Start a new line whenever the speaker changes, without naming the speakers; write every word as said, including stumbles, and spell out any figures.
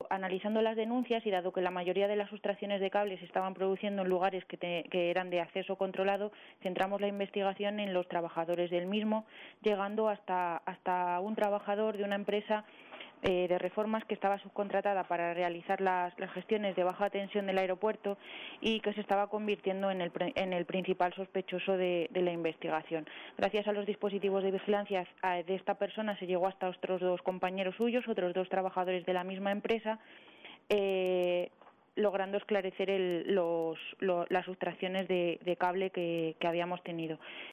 analizando las denuncias y dado que la mayoría de las sustracciones de cables se estaban produciendo en lugares que, te, que eran de acceso controlado, centramos la investigación en los trabajadores del mismo, llegando hasta, hasta un trabajador de una empresa Eh, de reformas que estaba subcontratada para realizar las, las gestiones de baja tensión del aeropuerto y que se estaba convirtiendo en el, en el principal sospechoso de, de la investigación. Gracias a los dispositivos de vigilancia de esta persona se llegó hasta otros dos compañeros suyos, otros dos trabajadores de la misma empresa, eh, logrando esclarecer el, los, lo, las sustracciones de, de cable que, que habíamos tenido.